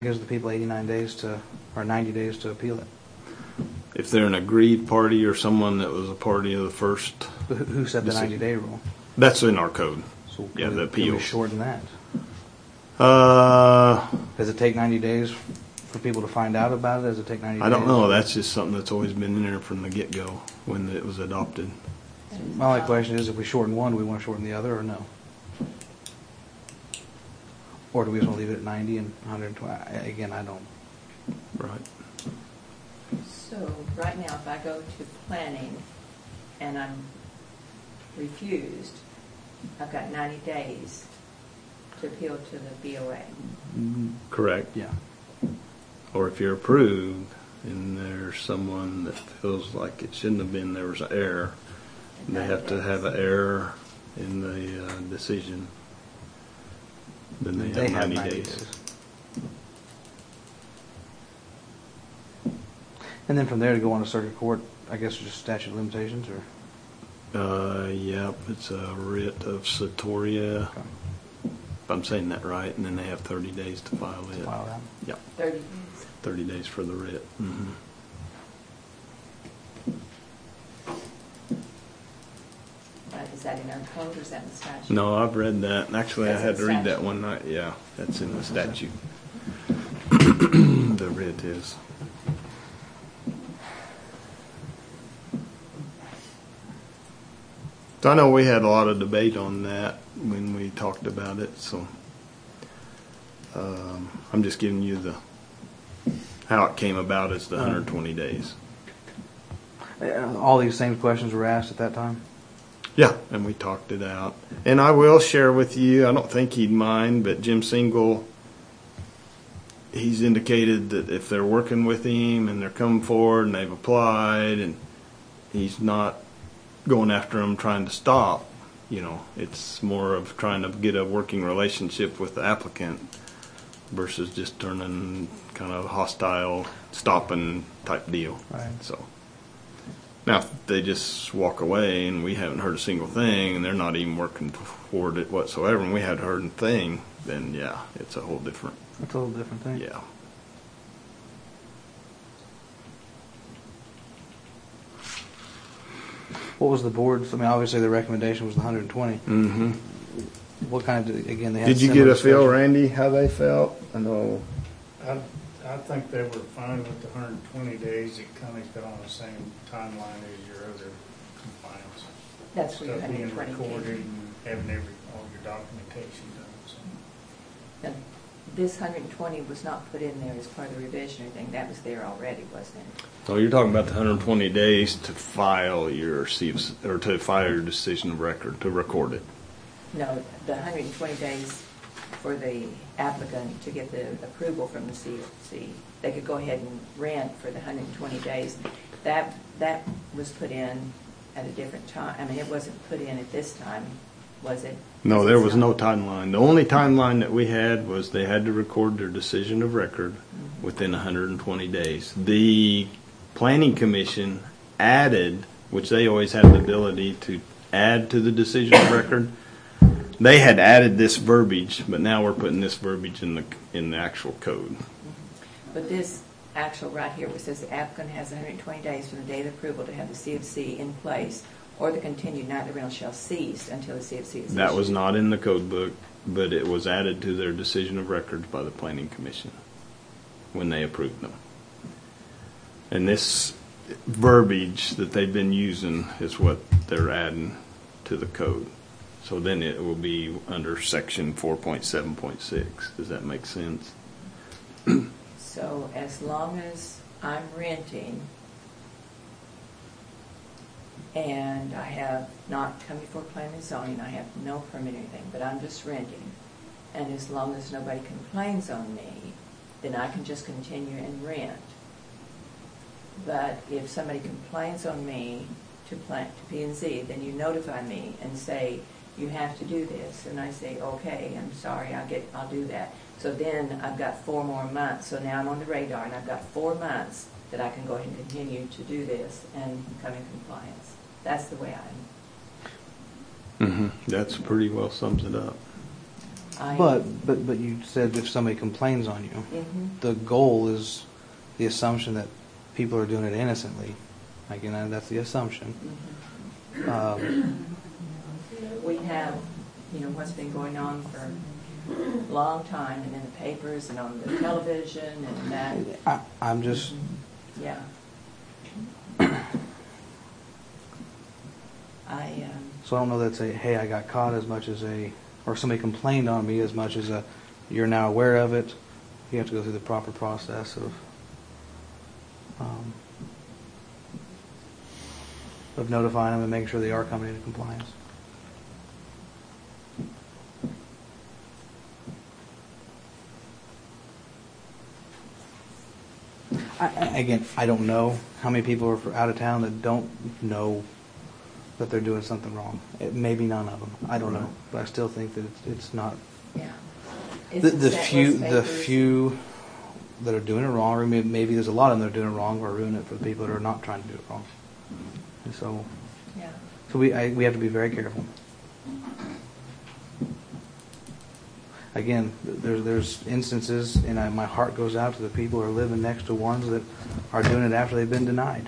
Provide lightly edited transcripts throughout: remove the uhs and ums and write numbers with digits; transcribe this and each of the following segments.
gives the people 89 days to, or 90 days to appeal it. If they're an agreed party or someone that was a party of the first. Who set the 90-day rule? That's in our code. So yeah, the can we appeals. shorten that? Does it take 90 days for people to find out about it? Does it take 90 days? I don't know. That's just something that's always been in there from the get-go when it was adopted. My only question is, if we shorten one, do we want to shorten the other, or no? Or do we just want to leave it at 90 and 120? Again, I don't. Right. So right now, if I go to planning and I'm refused, I've got 90 days to appeal to the BOA. Correct. Yeah. Or if you're approved and there's someone that feels like it shouldn't have been, there was an error, they have to have an error in the decision. Then they have 90 days. And then from there to go on to circuit court, I guess just statute of limitations, or? Yep, it's a writ of Satoria. Okay. If I'm saying that right, and then they have 30 days to file it. File that. Yep. 30 days. 30 days for the writ. Mm-hmm. Is that in our code or is that in the statute? No, I've read that. And actually, I That's had in to read that statute. one night. Yeah, that's in the statute. The writ is. So I know we had a lot of debate on that when we talked about it. So I'm just giving you the how it came about as the 120 days. All these same questions were asked at that time? Yeah, and we talked it out. And I will share with you, I don't think he'd mind, but Jim Single, he's indicated that if they're working with him and they're coming forward and they've applied and he's not going after them trying to stop, it's more of trying to get a working relationship with the applicant versus just turning kind of hostile, stopping type deal. Right. So. Now, if they just walk away and we haven't heard a single thing and they're not even working toward it whatsoever and we haven't heard a thing, then yeah, it's a whole different. That's a little different thing. Yeah. What was the board's, obviously the recommendation was the 120. Mm-hmm. What kind of, again, they had Did you similar get a feel, discussion? Randy, how they felt? I know. I think they were fine with the 120 days. It kind of got on the same timeline as your other compliance. That's where your Stuff being 120 recorded came. and having all your documentation done. So. Now, this 120 was not put in there as part of the revision or anything. That was there already, wasn't it? So you're talking about the 120 days to file your or to file your decision of record, to record it. No, the 120 days for the applicant to get the approval from the CFC. They could go ahead and rent for the 120 days. That was put in at a different time. It wasn't put in at this time, was it? No, there was no timeline. The only timeline that we had was they had to record their decision of record within 120 days. The Planning Commission added, which they always had the ability to add to the decision of record. They had added this verbiage, but now we're putting this verbiage in the actual code. But this actual right here, where it says the applicant has 120 days from the date of approval to have the CFC in place, or the continued nightly rental shall cease until the CFC is That issued. was not in the code book, but it was added to their decision of records by the Planning Commission when they approved them. And this verbiage that they've been using is what they're adding to the code. So then it will be under section 4.7.6. Does that make sense? So as long as I'm renting and I have not come before planning and zoning, I have no permit or anything, but I'm just renting, and as long as nobody complains on me, then I can just continue and rent. But if somebody complains on me to P&Z, then you notify me and say, you have to do this. And I say, okay, I'm sorry, I'll do that. So then I've got 4 more months. So now I'm on the radar, and I've got 4 months that I can go ahead and continue to do this and come in compliance. That's the way That's pretty well sums it up. But you said if somebody complains on you, the goal is the assumption that people are doing it innocently. Again, that's the assumption. We have, what's been going on for a long time, and in the papers and on the television and that. I'm just. Yeah. So I don't know that's a, hey, I got caught as much as or somebody complained on me as much as you're now aware of it. You have to go through the proper process of notifying them and making sure they are coming into compliance. Again, I don't know how many people are out of town that don't know that they're doing something wrong. Maybe none of them. I don't know, but I still think that it's not. Yeah. The few that are doing it wrong, or maybe there's a lot of them that are doing it wrong, or ruining it for the people that are not trying to do it wrong. And so we have to be very careful. Again, there's instances, and my heart goes out to the people who are living next to ones that are doing it after they've been denied.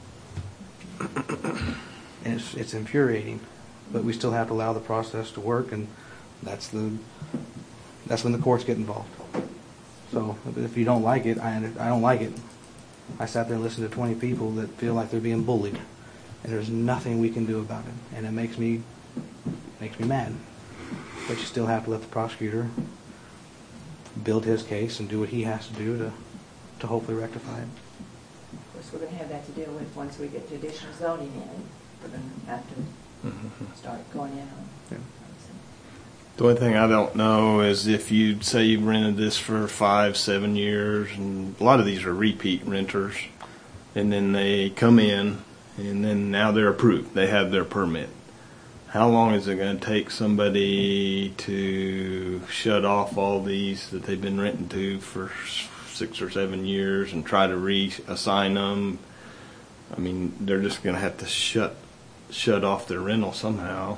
And it's infuriating, but we still have to allow the process to work, and that's when the courts get involved. So if you don't like it, I don't like it. I sat there and listened to 20 people that feel like they're being bullied, and there's nothing we can do about it, and it makes me mad. But you still have to let the prosecutor build his case and do what he has to do to hopefully rectify it. Of course, we're going to have that to deal with once we get traditional zoning in. We're going to have to start going in on. Yeah. The only thing I don't know is if you say you've rented this for 5-7 years, and a lot of these are repeat renters, and then they come in, and then now they're approved. They have their permit. How long is it going to take somebody to shut off all these that they've been renting to for 6 or 7 years and try to reassign them? I mean, they're just going to have to shut off their rental somehow.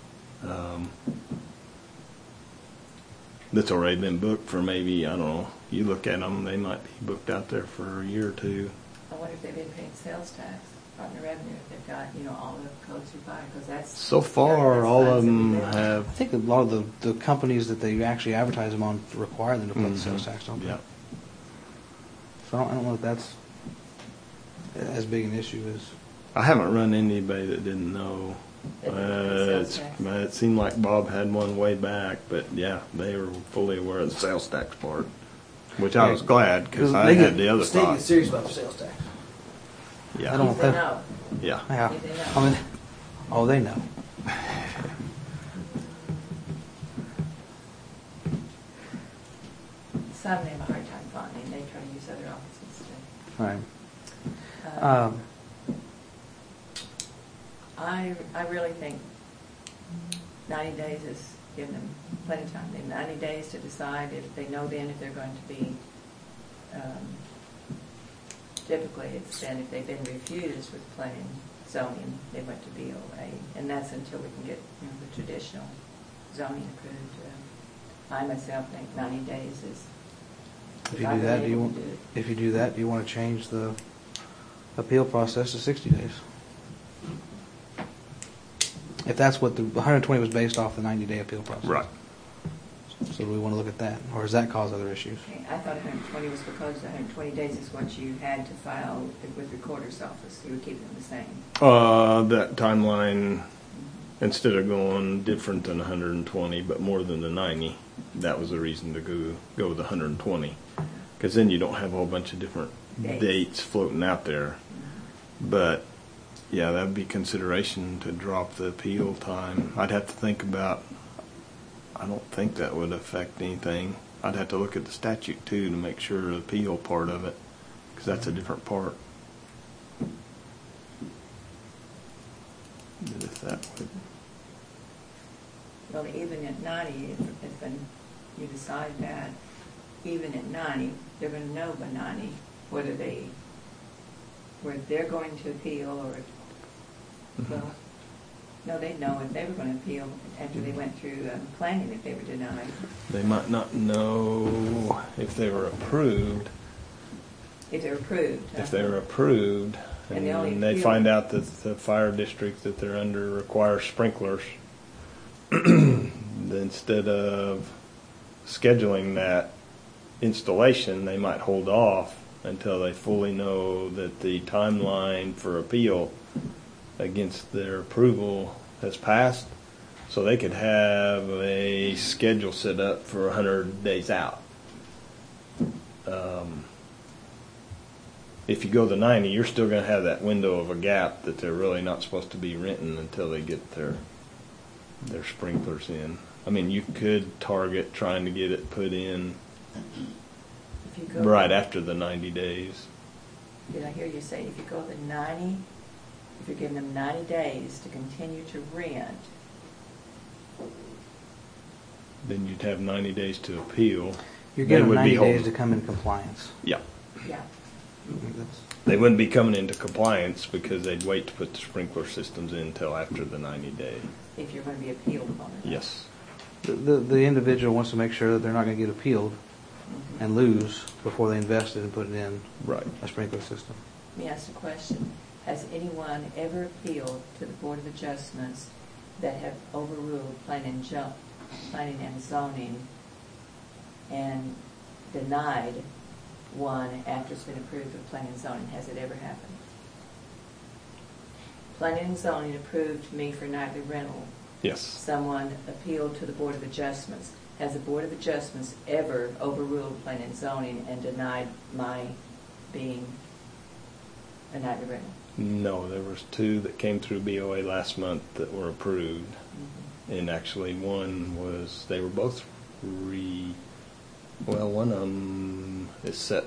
That's already been booked for maybe, I don't know, you look at them, they might be booked out there for a year or two. I wonder if they've been paying sales tax, Department of Revenue, if they've got, all the codes required, because that's... So far, all of them have... I think a lot of the companies that they actually advertise them on require them to put the sales tax on. Yeah. So I don't know if that's as big an issue as... I haven't run into anybody that didn't know. It seemed like Bob had one way back, but yeah, they were fully aware of the sales tax part, which I was glad because I had the other thought. They get serious about the sales tax. Yeah. I don't If they know. Yeah. Yeah. If they know. I mean, they know. Some have a hard time finding. They try to use other offices too. Right. I really think 90 days is giving them plenty of time. They have 90 days to decide if they know then if they're going to be, typically it's then if they've been refused with planning zoning, they went to BOA. And that's until we can get the traditional zoning approved. I myself think 90 days is... If you do that, do you want to change the appeal process to 60 days? If that's what the 120 was based off, the 90-day appeal process. Right. So do we want to look at that? Or does that cause other issues? Okay, I thought 120 was because 120 days is what you had to file with the recorder's office. You were keeping them the same. That timeline, instead of going different than 120, but more than the 90, that was the reason to go with 120. Because then you don't have a whole bunch of different dates floating out there. But yeah, that would be consideration to drop the appeal time. I'd have to think about, I don't think that would affect anything. I'd have to look at the statute too to make sure the appeal part of it, because that's a different part. If that would. Well, even at 90, if you decide that, even at 90, they're going to know by 90 whether they're going to appeal or, well, No, they'd know if they were going to appeal after they went through planning if they were denied. They might not know if they were approved. If they're approved. If they were approved, And the only and they appeal- find out that the fire district that they're under requires sprinklers, then instead of scheduling that installation, they might hold off until they fully know that the timeline for appeal against their approval has passed, so they could have a schedule set up for 100 days out. If you go the 90, you're still going to have that window of a gap that they're really not supposed to be renting until they get their sprinklers in. I mean, you could target trying to get it put in If you go right after the 90 days. Did I hear you say if you go the 90, if you're giving them 90 days to continue to rent, Then you'd have 90 days to appeal. You're They giving would 90 be days holding- to come in compliance. Yeah. yeah. That's- They wouldn't be coming into compliance because they'd wait to put the sprinkler systems in until after the 90 day. If you're going to be appealed upon it. Yes. The individual wants to make sure that they're not going to get appealed Mhm. and lose before they invested and put in Right. a sprinkler system. Let me ask a question. Has anyone ever appealed to the Board of Adjustments that have overruled planning and zoning and denied one after it's been approved with planning and zoning? Has it ever happened? Planning and zoning approved me for nightly rental. Yes. Someone appealed to the Board of Adjustments. Has the Board of Adjustments ever overruled planning and zoning and denied my being a nightly rental? No, there was 2 that came through BOA last month that were approved. And actually one was, they were both one of them is set